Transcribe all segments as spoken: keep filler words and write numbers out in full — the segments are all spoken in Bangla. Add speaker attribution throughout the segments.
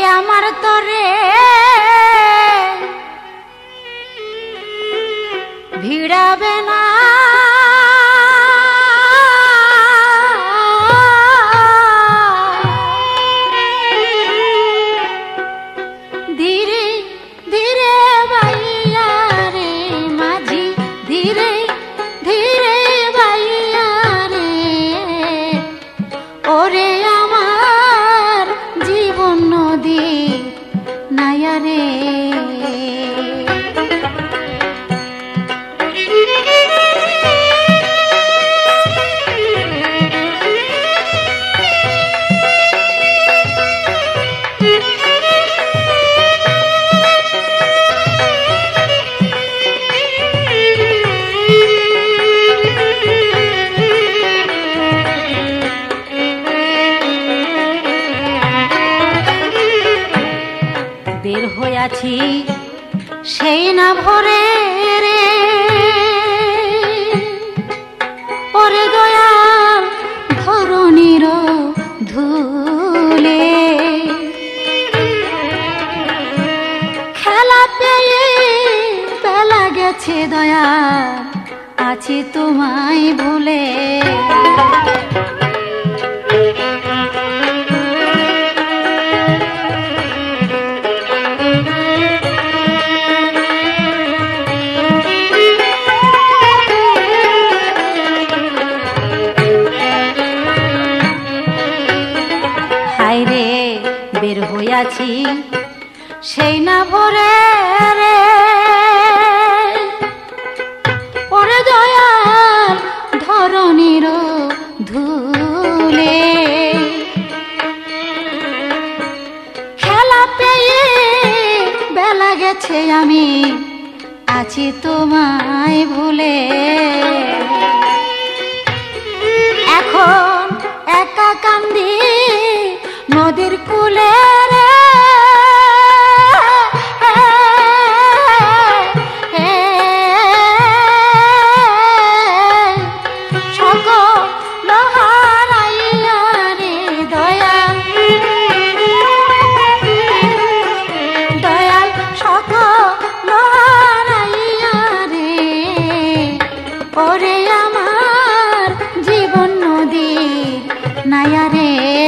Speaker 1: আমার তরে ভিড়াবে না ধীরে ধীরে বাইয়া রে মাঝি ধীরে ধীরে বাইয়া রে ওরে আমার জীবন নদী নায়া রে বের হইয়াছি সেই না ভরে রে ওরে দয়াল ধরণীর ধুলে খেলা পেয়ে বেলা গেছে দয়াল আছি তোমায় ভুলে বের হইয়াছি সেই না ভরে রে ওরে দয়াল ধরণীর ধুলে খেলা পেয়ে বেলা গেছে আমি আছি তোমায় ভুলে এখন একা কান্দি নদীর কূলে রে সকল হারাইয়া রে দয়াল দয়াল সকল হারাইয়া রে ওরে আমার জীবন নদীর নায়া রে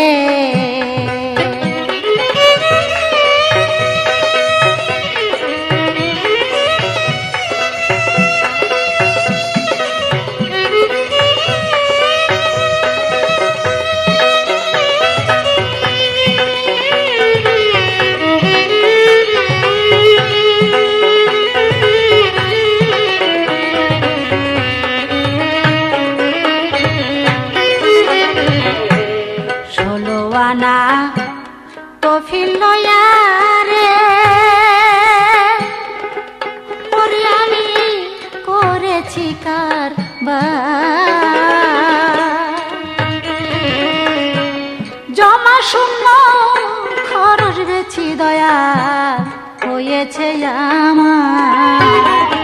Speaker 1: ষোলোয়ানা তফিল লয়া রে ওরে আমি করেছি কারবার জমা শূন্য খরচ বেছি দয়াল হয়েছে আমার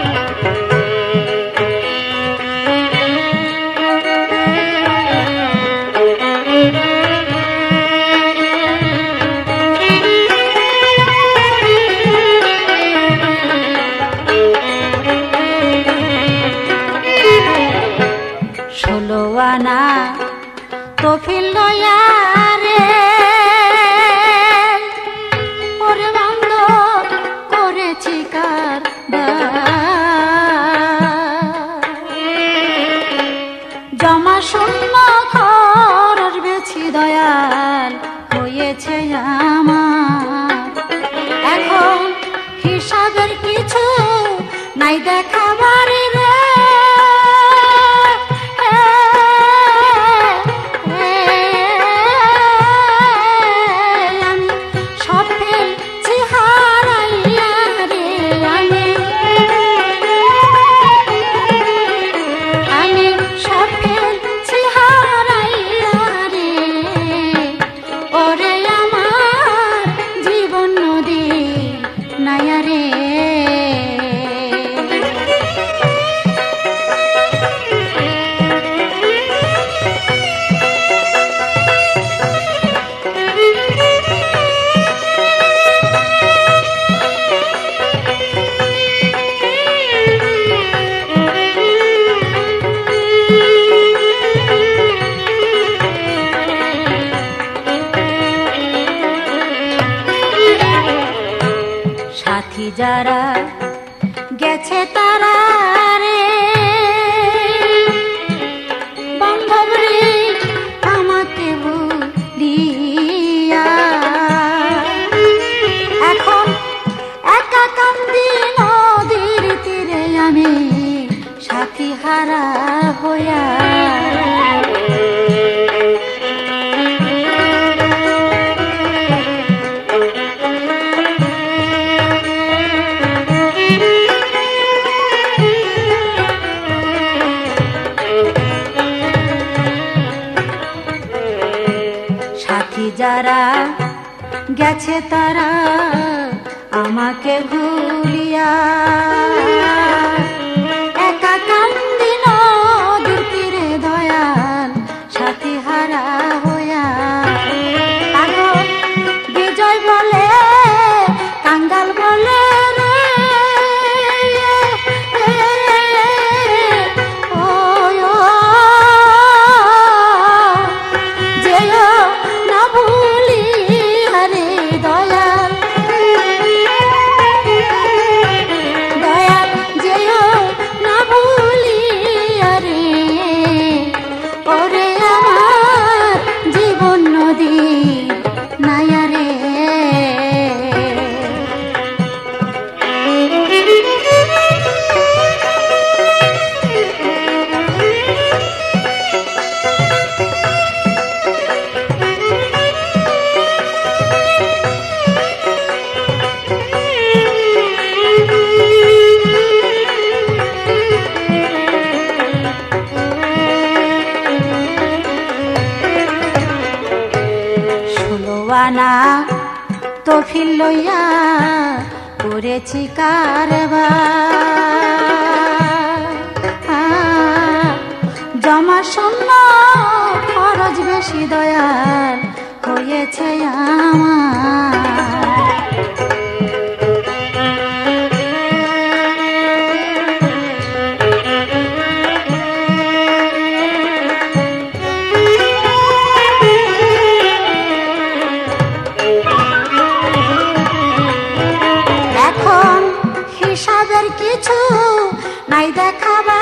Speaker 1: ষোলোয়ানা তফিল লয়া রে ওরে বন্ধ করেছি কারবার জমা শূন্য খরচ বেছি দয়াল হয়েছে আমার এখন হিসাবের কিছু নাই দেখাবার রে যারা গেছে তারা রে বান্ধব রে আমাকে ভুলিয়া এখন একা কান্দি নদীর তীরে আমি সাথী হারা হইয়া যারা গেছে তারা আমাকে ভুলিয়া একা কান্দি নদীর তীরে দয়াল সাথী হারা হইয়া পাগল বিজয় বলে কাঙ্গাল বলে না তফিল লইয়া করেছি কারবার জমা শূন্য খরচ বেশি দয়াল হয়েছে আমার কিছু নাই দেখাবা